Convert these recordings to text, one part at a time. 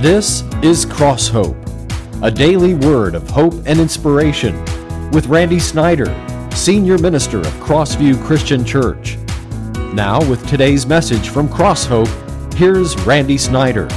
This is Cross Hope, a daily word of hope and inspiration with Randy Snyder, Senior Minister of Crossview Christian Church. Now with today's message from Cross Hope, here's Randy Snyder.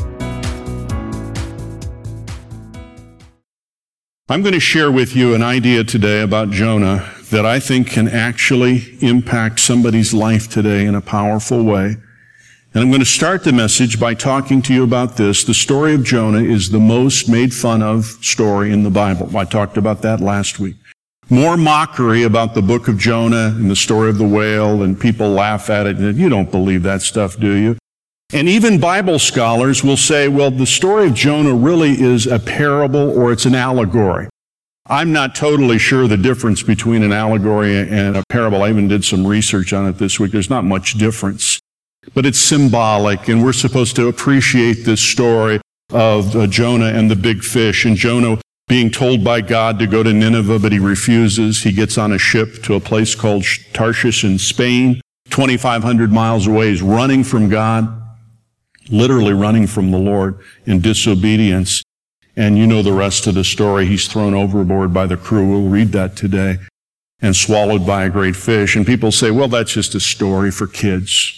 I'm going to share with you an idea today about Jonah that I think can actually impact somebody's life today in a powerful way. And I'm going to start the message by talking to you about this. The story of Jonah is the most made fun of story in the Bible. I talked about that last week. More mockery about the book of Jonah and the story of the whale, and people laugh at it. And you don't believe that stuff, do you? And even Bible scholars will say, well, the story of Jonah really is a parable or it's an allegory. I'm not totally sure the difference between an allegory and a parable. I even did some research on it this week. There's not much difference. But it's symbolic, and we're supposed to appreciate this story of Jonah and the big fish, and Jonah being told by God to go to Nineveh, but he refuses. He gets on a ship to a place called Tarshish in Spain, 2,500 miles away. He's running from God, literally running from the Lord in disobedience. And you know the rest of the story. He's thrown overboard by the crew. We'll read that today. And swallowed by a great fish. And people say, well, that's just a story for kids.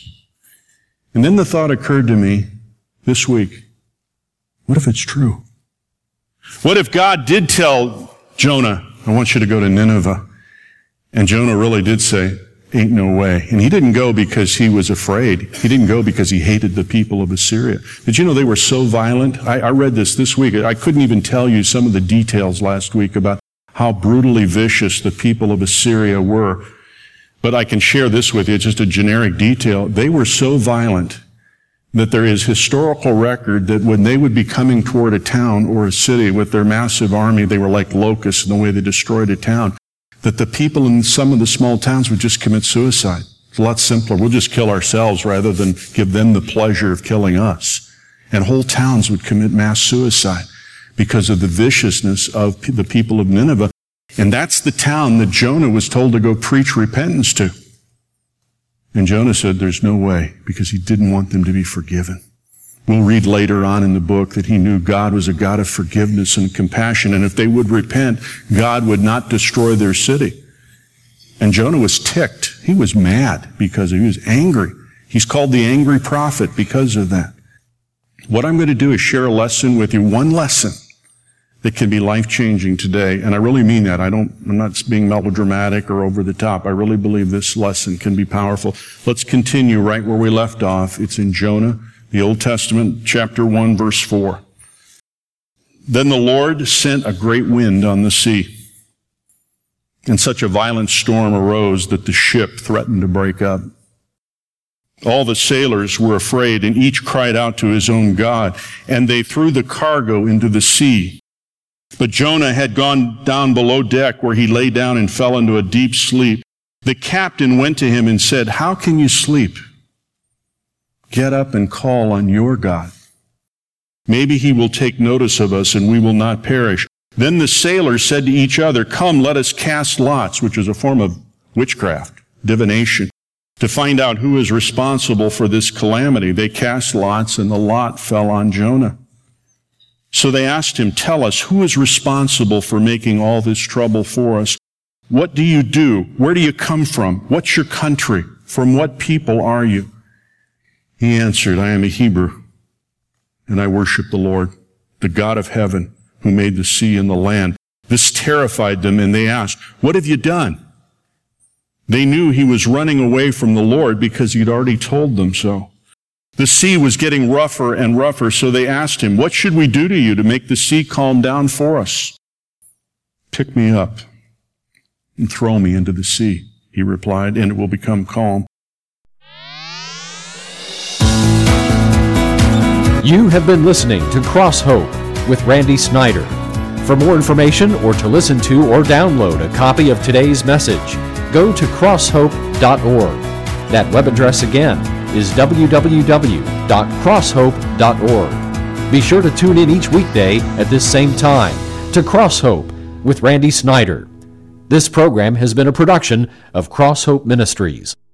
And then the thought occurred to me this week, what if it's true? What if God did tell Jonah, I want you to go to Nineveh? And Jonah really did say, ain't no way. And he didn't go because he was afraid. He didn't go because he hated the people of Assyria. Did you know they were so violent? I read this week. I couldn't even tell you some of the details last week about how brutally vicious the people of Assyria were. But I can share this with you, just a generic detail. They were so violent that there is historical record that when they would be coming toward a town or a city with their massive army, they were like locusts in the way they destroyed a town, that the people in some of the small towns would just commit suicide. It's a lot simpler. We'll just kill ourselves rather than give them the pleasure of killing us. And whole towns would commit mass suicide because of the viciousness of the people of Nineveh. And that's the town that Jonah was told to go preach repentance to. And Jonah said there's no way, because he didn't want them to be forgiven. We'll read later on in the book that he knew God was a God of forgiveness and compassion, and if they would repent, God would not destroy their city. And Jonah was ticked. He was mad because he was angry. He's called the angry prophet because of that. What I'm going to do is share a lesson with you, one lesson that can be life-changing today. And I really mean that. I'm not being melodramatic or over the top. I really believe this lesson can be powerful. Let's continue right where we left off. It's in Jonah, the Old Testament, chapter 1, verse 4. Then the Lord sent a great wind on the sea, and such a violent storm arose that the ship threatened to break up. All the sailors were afraid, and each cried out to his own God, and they threw the cargo into the sea. But Jonah had gone down below deck, where he lay down and fell into a deep sleep. The captain went to him and said, how can you sleep? Get up and call on your God. Maybe he will take notice of us and we will not perish. Then the sailors said to each other, come, let us cast lots, which is a form of witchcraft, divination, to find out who is responsible for this calamity. They cast lots, and the lot fell on Jonah. So they asked him, tell us, who is responsible for making all this trouble for us? What do you do? Where do you come from? What's your country? From what people are you? He answered, I am a Hebrew, and I worship the Lord, the God of heaven, who made the sea and the land. This terrified them, and they asked, what have you done? They knew he was running away from the Lord because he'd already told them so. The sea was getting rougher and rougher, so they asked him, what should we do to you to make the sea calm down for us? Pick me up and throw me into the sea, he replied, and it will become calm. You have been listening to Cross Hope with Randy Snyder. For more information or to listen to or download a copy of today's message, go to crosshope.org. That web address again is www.crosshope.org. Be sure to tune in each weekday at this same time to Cross Hope with Randy Snyder. This program has been a production of Cross Hope Ministries.